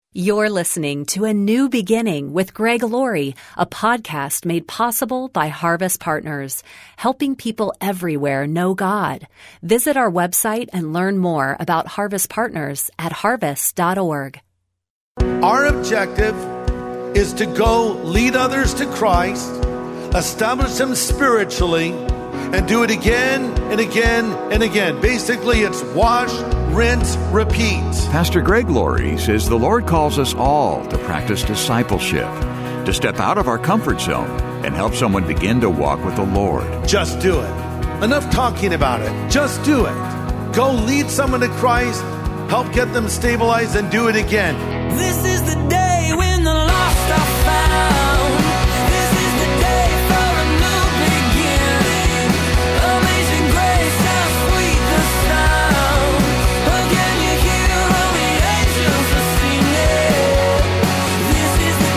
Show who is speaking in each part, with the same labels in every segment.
Speaker 1: You're listening to A New Beginning with Greg Laurie, a podcast made possible by Harvest Partners, helping people everywhere know God. Visit our website and learn more about Harvest Partners at harvest.org.
Speaker 2: Our objective is to go lead others to Christ, establish them spiritually, and do it again and again and again. Basically, it's wash, rinse, repeat.
Speaker 3: Pastor Greg Laurie says the Lord calls us all to practice discipleship, to step out of our comfort zone and help someone begin to walk with the Lord.
Speaker 2: Just do it. Enough talking about it. Just do it. Go lead someone to Christ, help get them stabilized, and do it again.
Speaker 4: This is the day when the lost are found. This is the day for a new beginning. Amazing grace, how sweet the sound. Again you hear all the angels are singing. This is the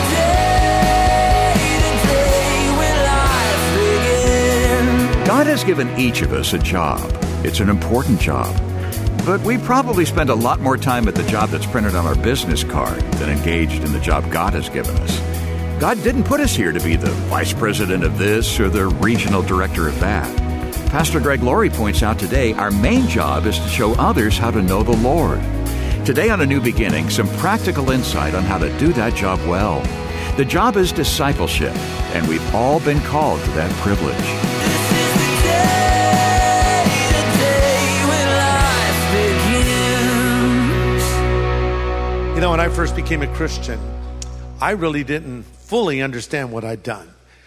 Speaker 4: day when life begins.
Speaker 3: God has given each of us a job. It's an important job. But we probably spend a lot more time at the job that's printed on our business card than engaged in the job God has given us. God didn't put us here to be the vice president of this or the regional director of that. Pastor Greg Laurie points out today our main job is to show others how to know the Lord. Today on A New Beginning, some practical insight on how to do that job well. The job is discipleship, and we've all been called to that privilege.
Speaker 4: This is the day when life begins.
Speaker 2: You know, when I first became a Christian, I really didn't fully understand what I'd done.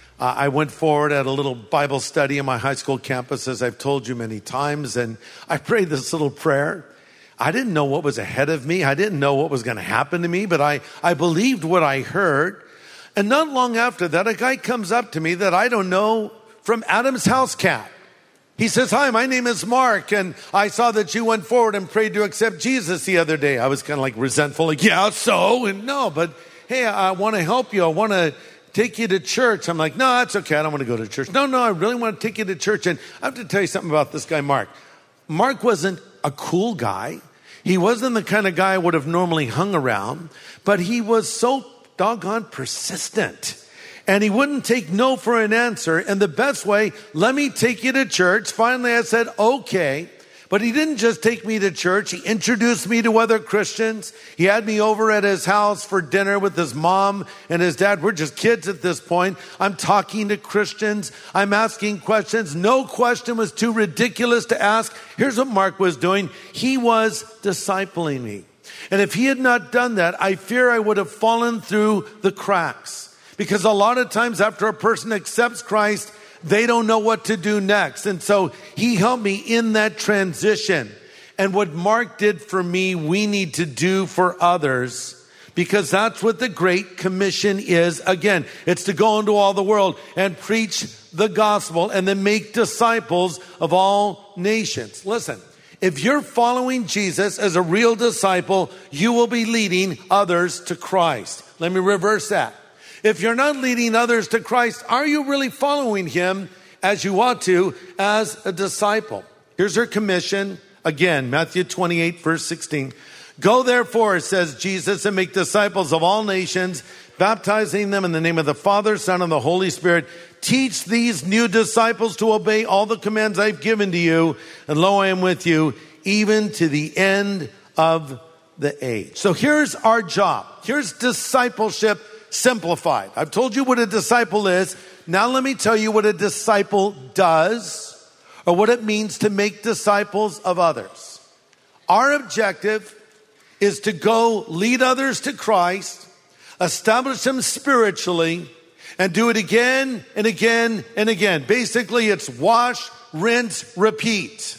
Speaker 2: I went forward at a little Bible study on my high school campus, as I've told you many times, and I prayed this little prayer. I didn't know what was ahead of me. I didn't know what was going to happen to me, but I believed what I heard. And not long after that, a guy comes up to me that I don't know from Adam's house cat. He says, "Hi, my name is Mark, and I saw that you went forward and prayed to accept Jesus the other day." I was kind of like resentful, like, "Yeah, so?" And no, but hey, I want to help you. I want to take you to church. I'm like, "No, that's okay. I don't want to go to church." No, I really want to take you to church. And I have to tell you something about this guy, Mark. Mark wasn't a cool guy. He wasn't the kind of guy I would have normally hung around, but he was so doggone persistent. And he wouldn't take no for an answer. And the best way, "Let me take you to church." Finally, I said, "Okay." But he didn't just take me to church. He introduced me to other Christians. He had me over at his house for dinner with his mom and his dad. We're just kids at this point. I'm talking to Christians. I'm asking questions. No question was too ridiculous to ask. Here's what Mark was doing. He was discipling me. And if he had not done that, I fear I would have fallen through the cracks. Because a lot of times after a person accepts Christ, they don't know what to do next. And so he helped me in that transition. And what Mark did for me, we need to do for others, because that's what the Great Commission is. Again, it's to go into all the world and preach the gospel and then make disciples of all nations. Listen, if you're following Jesus as a real disciple, you will be leading others to Christ. Let me reverse that. If you're not leading others to Christ, are you really following him as you ought to as a disciple? Here's her commission. Again, Matthew 28, verse 16. "Go therefore," says Jesus, "and make disciples of all nations, baptizing them in the name of the Father, Son, and the Holy Spirit. Teach these new disciples to obey all the commands I've given to you. And lo, I am with you even to the end of the age." So here's our job. Here's discipleship simplified. I've told you what a disciple is. Now let me tell you what a disciple does, or what it means to make disciples of others. Our objective is to go lead others to Christ, establish them spiritually, and do it again and again and again. Basically, it's wash, rinse, repeat.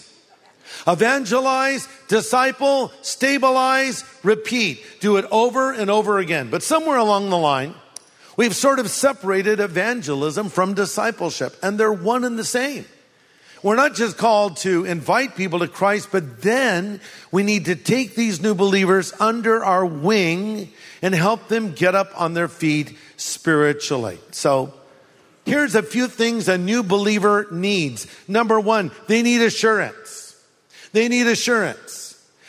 Speaker 2: Evangelize, disciple, stabilize, repeat. Do it over and over again. But somewhere along the line, we've sort of separated evangelism from discipleship, and they're one and the same. We're not just called to invite people to Christ, but then we need to take these new believers under our wing and help them get up on their feet spiritually. So here's a few things a new believer needs. Number one, they need assurance. They need assurance.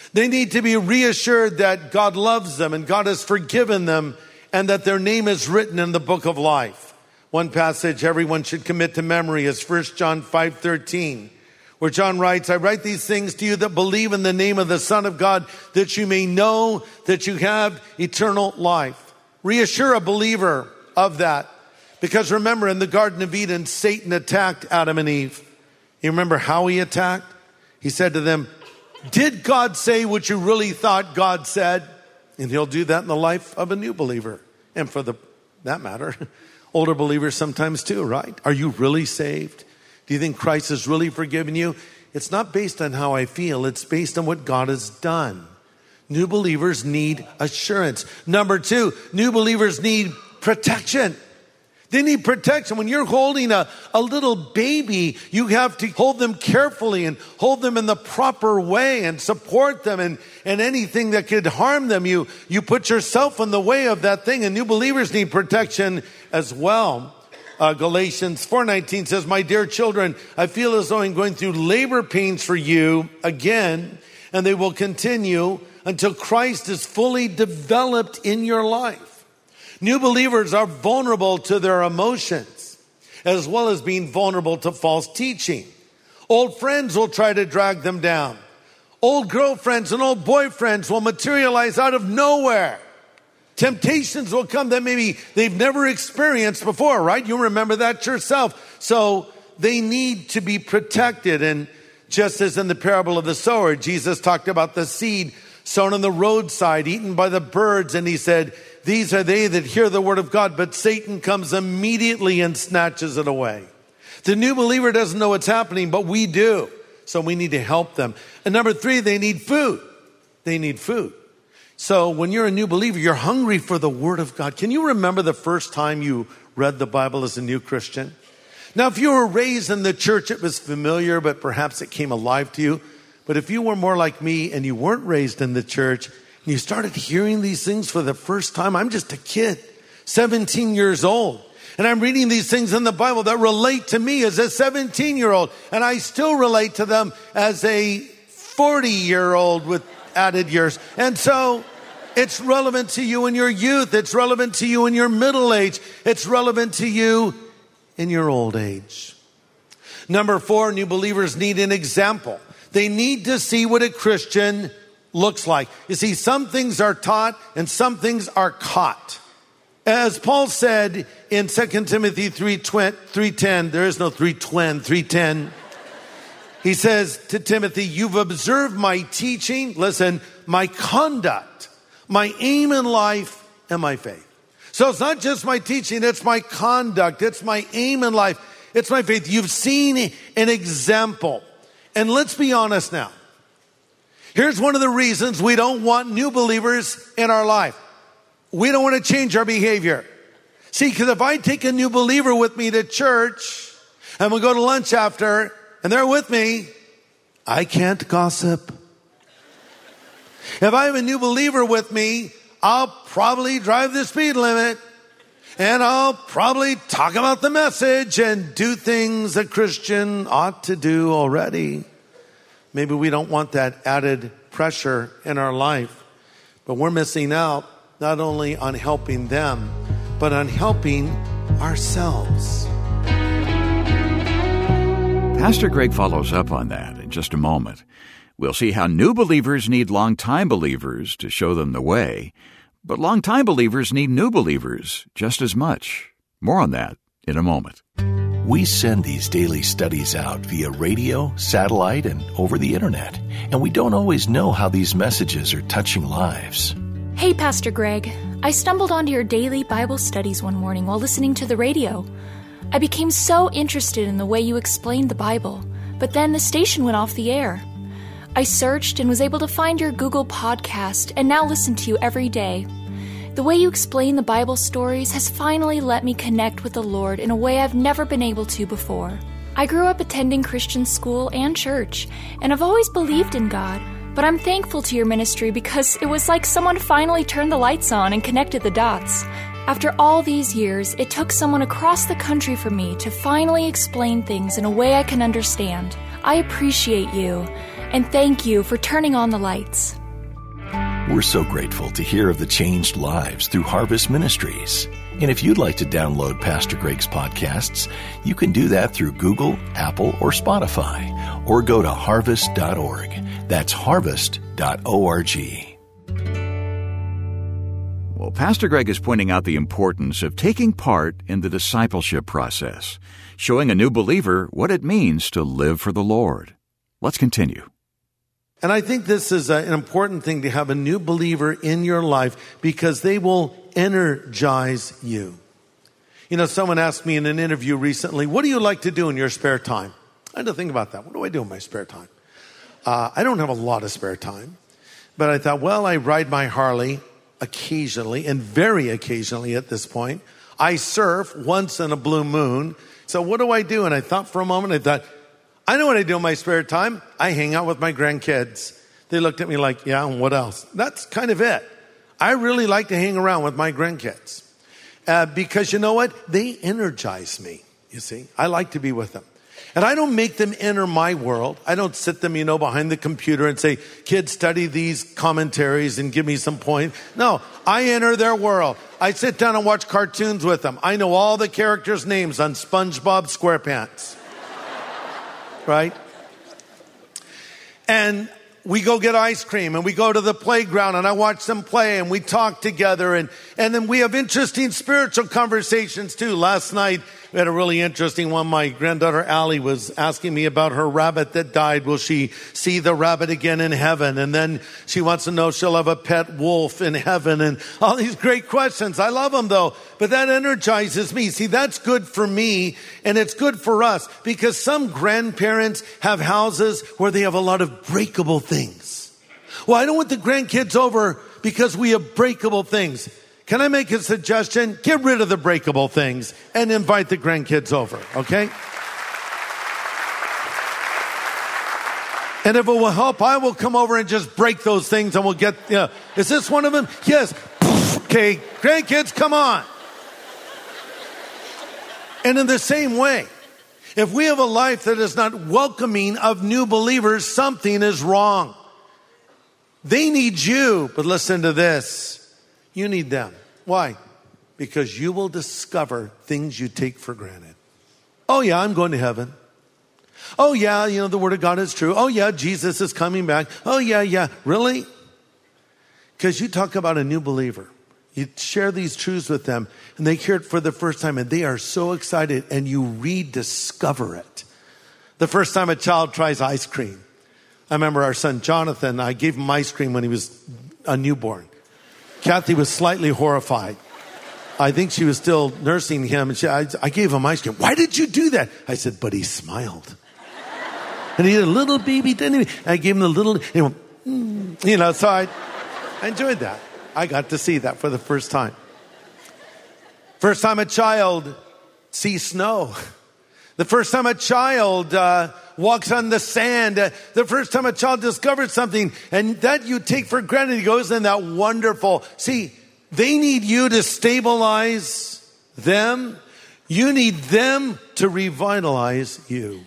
Speaker 2: They need to be reassured that God loves them and God has forgiven them and that their name is written in the book of life. One passage everyone should commit to memory is 1 John 5:13, where John writes, I write these things to you that believe in the name of the Son of God, that you may know that you have eternal life. Reassure a believer of that. Because remember, in the Garden of Eden, Satan attacked Adam and Eve. You remember how he attacked? He said to them, did God say what you really thought God said? And he'll do that in the life of a new believer. And for that matter, older believers sometimes too, right? Are you really saved? Do you think Christ has really forgiven you? It's not based on how I feel. It's based on what God has done. New believers need assurance. Number 2, new believers need protection. They need protection. When you're holding a little baby, you have to hold them carefully and hold them in the proper way and support them and anything that could harm them. You put yourself in the way of that thing, and new believers need protection as well. Galatians 4:19 says, my dear children, I feel as though I'm going through labor pains for you again, and they will continue until Christ is fully developed in your life. New believers are vulnerable to their emotions, as well as being vulnerable to false teaching. Old friends will try to drag them down. Old girlfriends and old boyfriends will materialize out of nowhere. Temptations will come that maybe they've never experienced before, right? You remember that yourself. So they need to be protected. And just as in the parable of the sower, Jesus talked about the seed sown on the roadside, eaten by the birds. And he said, these are they that hear the word of God, but Satan comes immediately and snatches it away. The new believer doesn't know what's happening, but we do. So we need to help them. And number 3, they need food. They need food. So when you're a new believer, you're hungry for the word of God. Can you remember the first time you read the Bible as a new Christian? Now, if you were raised in the church, it was familiar, but perhaps it came alive to you. But if you were more like me and you weren't raised in the church, and you started hearing these things for the first time, I'm just a kid, 17 years old. And I'm reading these things in the Bible that relate to me as a 17-year-old. And I still relate to them as a 40-year-old with added years. And so it's relevant to you in your youth. It's relevant to you in your middle age. It's relevant to you in your old age. Number 4, new believers need an example. They need to see what a Christian looks like. You see, some things are taught and some things are caught. As Paul said in 2 Timothy 3:10, there is no 3:10. He says to Timothy, you've observed my teaching, listen, my conduct, my aim in life, and my faith. So it's not just my teaching, it's my conduct, it's my aim in life, it's my faith. You've seen an example. And let's be honest now. Here's one of the reasons we don't want new believers in our life. We don't want to change our behavior. See, because if I take a new believer with me to church and we go to lunch after and they're with me, I can't gossip. If I have a new believer with me, I'll probably drive the speed limit and I'll probably talk about the message and do things a Christian ought to do already. Maybe we don't want that added pressure in our life, but we're missing out not only on helping them, but on helping ourselves.
Speaker 3: Pastor Greg follows up on that in just a moment. We'll see how new believers need long-time believers to show them the way, but long-time believers need new believers just as much. More on that in a moment.
Speaker 5: We send these daily studies out via radio, satellite, and over the internet, and we don't always know how these messages are touching lives.
Speaker 6: Hey, Pastor Greg. I stumbled onto your daily Bible studies one morning while listening to the radio. I became so interested in the way you explained the Bible, but then the station went off the air. I searched and was able to find your Google podcast and now listen to you every day. The way you explain the Bible stories has finally let me connect with the Lord in a way I've never been able to before. I grew up attending Christian school and church, and I've always believed in God, but I'm thankful to your ministry because it was like someone finally turned the lights on and connected the dots. After all these years, it took someone across the country for me to finally explain things in a way I can understand. I appreciate you, and thank you for turning on the lights.
Speaker 5: We're so grateful to hear of the changed lives through Harvest Ministries. And if you'd like to download Pastor Greg's podcasts, you can do that through Google, Apple, or Spotify, or go to harvest.org. That's harvest.org.
Speaker 3: Well, Pastor Greg is pointing out the importance of taking part in the discipleship process, showing a new believer what it means to live for the Lord. Let's continue.
Speaker 2: And I think this is an important thing to have a new believer in your life because they will energize you. You know, someone asked me in an interview recently, what do you like to do in your spare time? I had to think about that. What do I do in my spare time? I don't have a lot of spare time, but I thought, well, I ride my Harley occasionally and very occasionally at this point. I surf once in a blue moon. So what do I do? And I thought for a moment, I thought, I know what I do in my spare time. I hang out with my grandkids. They looked at me like, yeah, and what else? That's kind of it. I really like to hang around with my grandkids because you know what? They energize me, you see. I like to be with them. And I don't make them enter my world. I don't sit them, behind the computer and say, kids, study these commentaries and give me some point. No, I enter their world. I sit down and watch cartoons with them. I know all the characters' names on SpongeBob SquarePants. Right? And we go get ice cream and we go to the playground and I watch them play and we talk together and then we have interesting spiritual conversations too. Last night we had a really interesting one. My granddaughter Allie was asking me about her rabbit that died. Will she see the rabbit again in heaven? And then she wants to know if she'll have a pet wolf in heaven and all these great questions. I love them though, but that energizes me. See, that's good for me and it's good for us because some grandparents have houses where they have a lot of breakable things. Well, I don't want the grandkids over because we have breakable things. Can I make a suggestion? Get rid of the breakable things and invite the grandkids over, okay? And if it will help, I will come over and just break those things and we'll get, is this one of them? Yes. Okay, grandkids, come on. And in the same way, if we have a life that is not welcoming of new believers, something is wrong. They need you, but listen to this. You need them. Why? Because you will discover things you take for granted. Oh yeah, I'm going to heaven. Oh yeah, the Word of God is true. Oh yeah, Jesus is coming back. Oh yeah. Really? Because you talk about a new believer. You share these truths with them and they hear it for the first time and they are so excited and you rediscover it. The first time a child tries ice cream. I remember our son Jonathan, I gave him ice cream when he was a newborn. Kathy was slightly horrified. I think she was still nursing him. And I gave him ice cream. Why did you do that? I said, but he smiled. And he had a little baby. I gave him the little, he went, so I enjoyed that. I got to see that for the first time. First time a child sees snow. The first time a child walks on the sand. The first time a child discovers something and that you take for granted, he goes in that wonderful. See, they need you to stabilize them. You need them to revitalize you.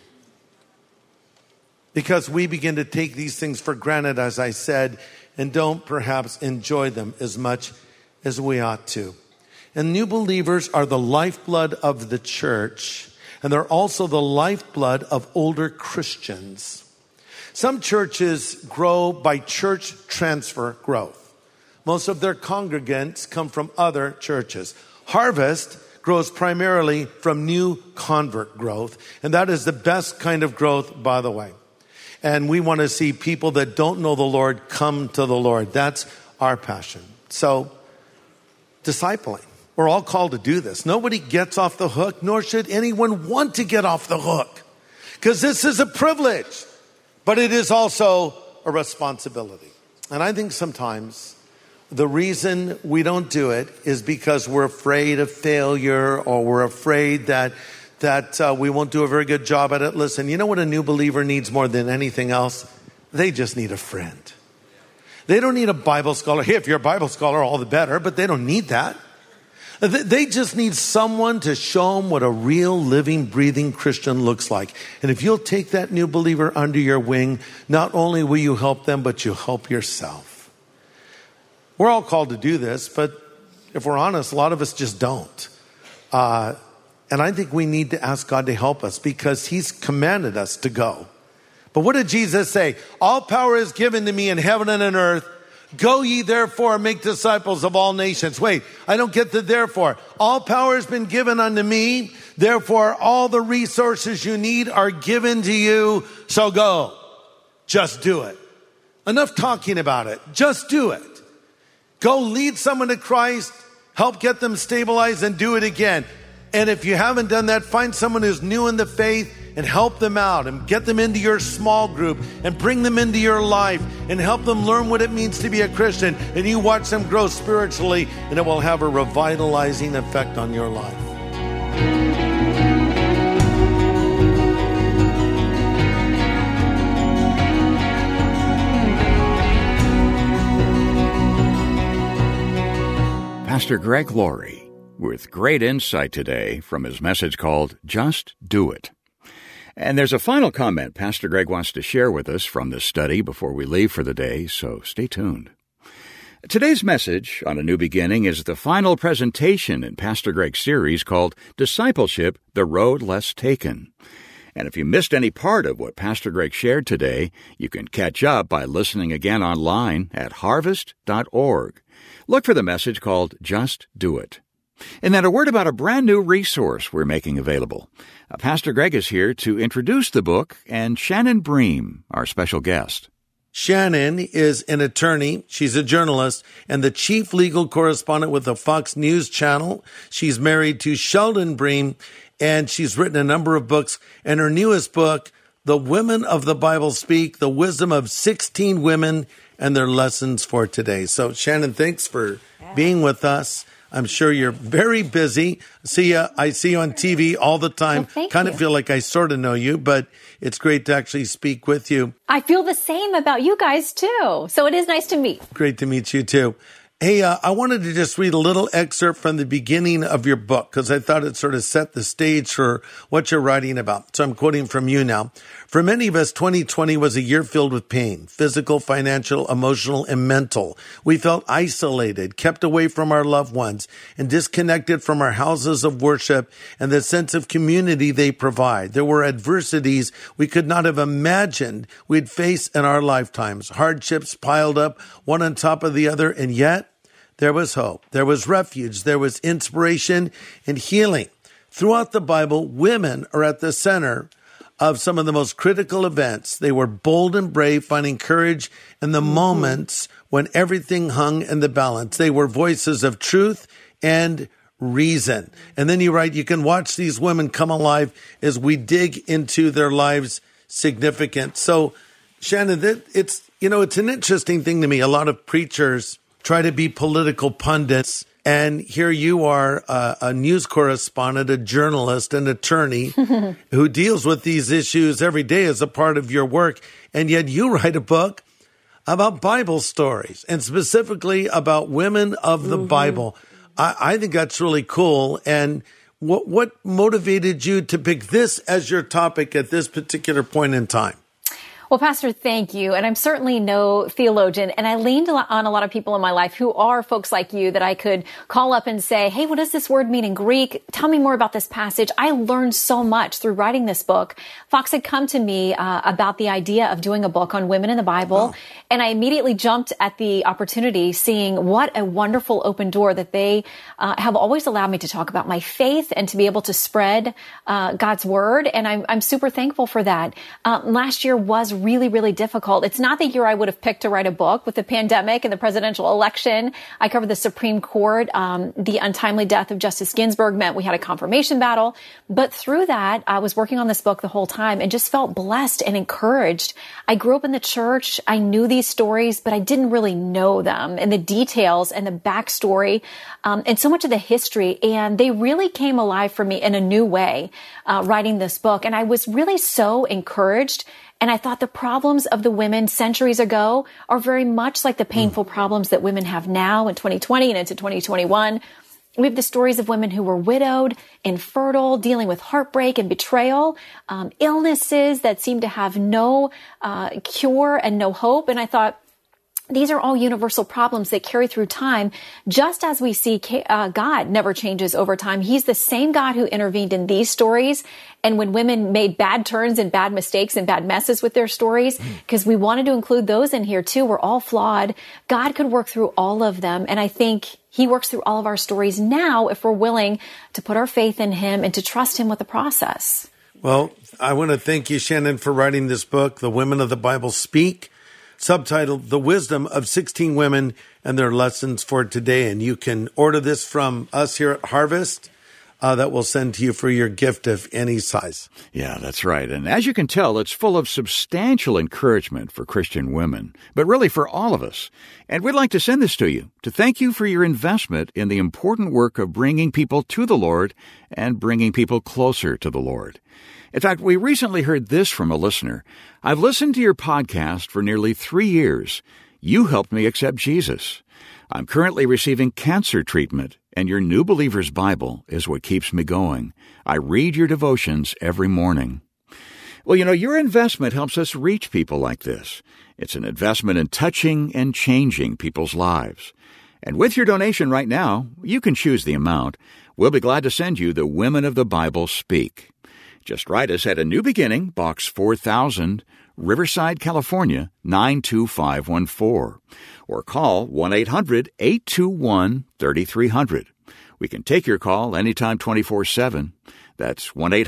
Speaker 2: Because we begin to take these things for granted, as I said, and don't perhaps enjoy them as much as we ought to. And new believers are the lifeblood of the church. And they're also the lifeblood of older Christians. Some churches grow by church transfer growth. Most of their congregants come from other churches. Harvest grows primarily from new convert growth. And that is the best kind of growth, by the way. And we want to see people that don't know the Lord come to the Lord. That's our passion. So, discipling. We're all called to do this. Nobody gets off the hook, nor should anyone want to get off the hook. Because this is a privilege, but it is also a responsibility. And I think sometimes the reason we don't do it is because we're afraid of failure or we're afraid that we won't do a very good job at it. Listen, you know what a new believer needs more than anything else? They just need a friend. They don't need a Bible scholar. Hey, if you're a Bible scholar, all the better, but they don't need that. They just need someone to show them what a real, living, breathing Christian looks like. And if you'll take that new believer under your wing, not only will you help them, but you'll help yourself. We're all called to do this, but if we're honest, a lot of us just don't. And I think we need to ask God to help us because he's commanded us to go. But what did Jesus say? All power is given to me in heaven and on earth. Go ye therefore and make disciples of all nations. Wait, I don't get the therefore. All power has been given unto me. Therefore, all the resources you need are given to you. So go. Just do it. Enough talking about it. Just do it. Go lead someone to Christ. Help get them stabilized and do it again. And if you haven't done that, find someone who's new in the faith and help them out and get them into your small group and bring them into your life and help them learn what it means to be a Christian. And you watch them grow spiritually and it will have a revitalizing effect on your life.
Speaker 3: Pastor Greg Laurie with great insight today from his message called Just Do It. And there's a final comment Pastor Greg wants to share with us from this study before we leave for the day, so stay tuned. Today's message on A New Beginning is the final presentation in Pastor Greg's series called Discipleship, The Road Less Taken. And if you missed any part of what Pastor Greg shared today, you can catch up by listening again online at harvest.org. Look for the message called Just Do It. And then a word about a brand new resource we're making available. Pastor Greg is here to introduce the book and Shannon Bream, our special guest.
Speaker 2: Shannon is an attorney. She's a journalist and the chief legal correspondent with the Fox News Channel. She's married to Sheldon Bream, and she's written a number of books. And her newest book, The Women of the Bible Speak, The Wisdom of 16 Women and Their Lessons for Today. So, Shannon, thanks for being with us. I'm sure you're very busy. I see you on TV all the time.
Speaker 7: Well,
Speaker 2: kind of feel like I sort of know you, but it's great to actually speak with you.
Speaker 7: I feel the same about you guys, too. So it is nice to meet.
Speaker 2: Great to meet you, too. Hey, I wanted to just read a little excerpt from the beginning of your book because I thought it sort of set the stage for what you're writing about. So I'm quoting from you now. For many of us, 2020 was a year filled with pain, physical, financial, emotional, and mental. We felt isolated, kept away from our loved ones, and disconnected from our houses of worship and the sense of community they provide. There were adversities we could not have imagined we'd face in our lifetimes. Hardships piled up one on top of the other, and yet there was hope, there was refuge, there was inspiration and healing. Throughout the Bible, women are at the center of some of the most critical events. They were bold and brave, finding courage in the moments when everything hung in the balance. They were voices of truth and reason. And then you write, you can watch these women come alive as we dig into their lives' significance. So, Shannon, it's an interesting thing to me. A lot of preachers try to be political pundits. And here you are, a news correspondent, a journalist, an attorney who deals with these issues every day as a part of your work. And yet you write a book about Bible stories and specifically about women of the Bible. I think that's really cool. And what motivated you to pick this as your topic at this particular point in time?
Speaker 7: Well, Pastor, thank you. And I'm certainly no theologian. And I leaned on a lot of people in my life who are folks like you that I could call up and say, hey, what does this word mean in Greek? Tell me more about this passage. I learned so much through writing this book. Fox had come to me about the idea of doing a book on women in the Bible. Oh. And I immediately jumped at the opportunity, seeing what a wonderful open door that they have always allowed me to talk about my faith and to be able to spread God's word. And I'm super thankful for that. Last year was really, really difficult. It's not the year I would have picked to write a book. With the pandemic and the presidential election, I covered the Supreme Court. The untimely death of Justice Ginsburg meant we had a confirmation battle. But through that, I was working on this book the whole time and just felt blessed and encouraged. I grew up in the church. I knew these stories, but I didn't really know them and the details and the backstory and so much of the history. And they really came alive for me in a new way, writing this book. And I was really so encouraged. And I thought the problems of the women centuries ago are very much like the painful problems that women have now in 2020 and into 2021. We have the stories of women who were widowed, infertile, dealing with heartbreak and betrayal, illnesses that seem to have no cure and no hope. And I thought, These are all universal problems that carry through time, just as we see God never changes over time. He's the same God who intervened in these stories. And when women made bad turns and bad mistakes and bad messes with their stories, because we wanted to include those in here too, we're all flawed. God could work through all of them. And I think he works through all of our stories now if we're willing to put our faith in him and to trust him with the process.
Speaker 2: Well, I want to thank you, Shannon, for writing this book, The Women of the Bible Speak, subtitled The Wisdom of 16 Women and Their Lessons for Today. And you can order this from us here at Harvest. That we'll send to you for your gift of any size.
Speaker 3: Yeah, that's right. And as you can tell, it's full of substantial encouragement for Christian women, but really for all of us. And we'd like to send this to you to thank you for your investment in the important work of bringing people to the Lord and bringing people closer to the Lord. In fact, we recently heard this from a listener. I've listened to your podcast for nearly 3 years. You helped me accept Jesus. I'm currently receiving cancer treatment, and your New Believer's Bible is what keeps me going. I read your devotions every morning. Well, your investment helps us reach people like this. It's an investment in touching and changing people's lives. And with your donation right now, you can choose the amount. We'll be glad to send you the Women of the Bible Speak. Just write us at A New Beginning, Box 4000, Riverside, California, 92514. Or call 1-800-821-3300. We can take your call anytime 24/7. That's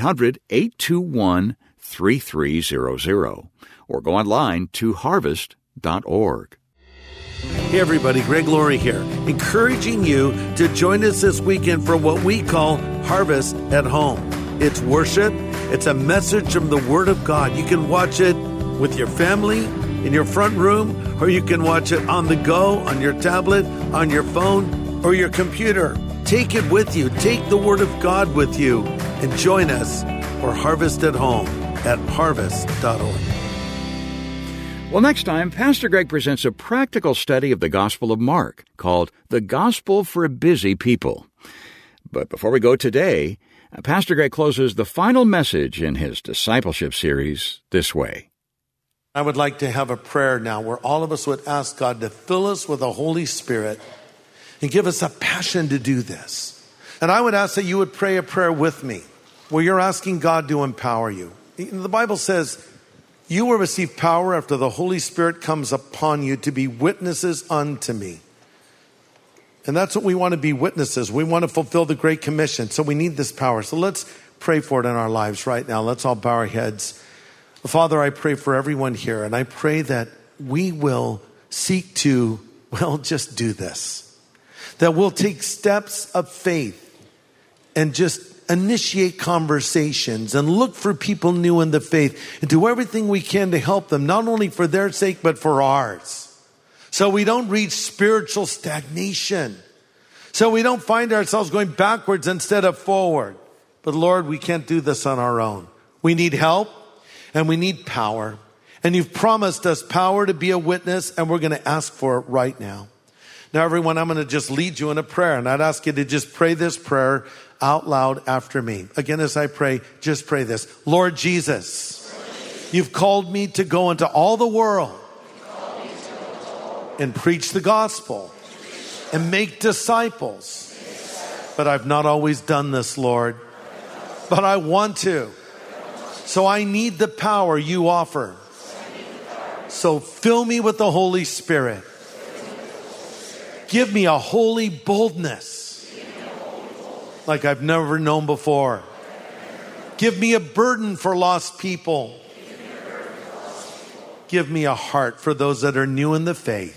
Speaker 3: 1-800-821-3300. Or go online to harvest.org.
Speaker 2: Hey everybody, Greg Laurie here, encouraging you to join us this weekend for what we call Harvest at Home. It's worship. It's a message from the Word of God. You can watch it with your family, in your front room, or you can watch it on the go, on your tablet, on your phone, or your computer. Take it with you. Take the Word of God with you and join us for Harvest at Home at harvest.org.
Speaker 3: Well, next time, Pastor Greg presents a practical study of the Gospel of Mark called The Gospel for Busy People. But before we go today, Pastor Greg closes the final message in his discipleship series this way.
Speaker 2: I would like to have a prayer now where all of us would ask God to fill us with the Holy Spirit and give us a passion to do this. And I would ask that you would pray a prayer with me where you're asking God to empower you. The Bible says, you will receive power after the Holy Spirit comes upon you to be witnesses unto me. And that's what we want to be, witnesses. We want to fulfill the Great Commission. So we need this power. So let's pray for it in our lives right now. Let's all bow our heads. Father, I pray for everyone here, and I pray that we will seek to, just do this. That we'll take steps of faith and just initiate conversations and look for people new in the faith and do everything we can to help them, not only for their sake, but for ours. So we don't reach spiritual stagnation. So we don't find ourselves going backwards instead of forward. But Lord, we can't do this on our own. We need help. And we need power. And you've promised us power to be a witness, and we're going to ask for it right now. Now, everyone, I'm going to just lead you in a prayer, and I'd ask you to just pray this prayer out loud after me. Again, as I pray, just pray this. Lord Jesus, you've called me to go into all the world and preach the gospel and make disciples. But I've not always done this, Lord. But I want to. So I need the power you offer. So fill me with the Holy Spirit. Give me a holy boldness like I've never known before. Give me a burden for lost people. Give me a heart for those that are new in the faith.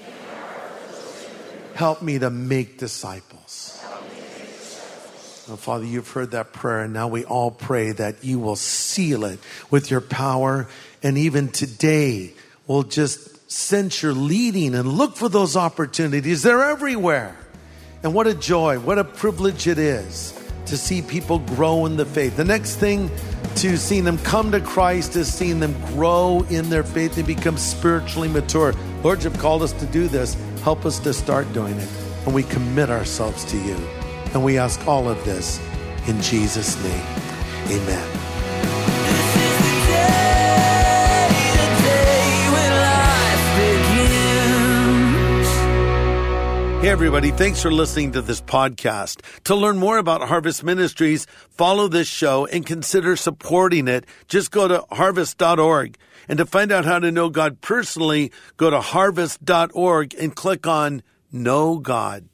Speaker 2: Help me to make disciples. Oh, Father, you've heard that prayer, and now we all pray that you will seal it with your power. And even today, we'll just sense your leading and look for those opportunities. They're everywhere. And what a joy, what a privilege it is to see people grow in the faith. The next thing to seeing them come to Christ is seeing them grow in their faith and become spiritually mature. Lord, you've called us to do this. Help us to start doing it. And we commit ourselves to you. And we ask all of this in Jesus' name. Amen.
Speaker 4: The day when life begins.
Speaker 2: Hey, everybody. Thanks for listening to this podcast. To learn more about Harvest Ministries, follow this show and consider supporting it. Just go to harvest.org. And to find out how to know God personally, go to harvest.org and click on Know God.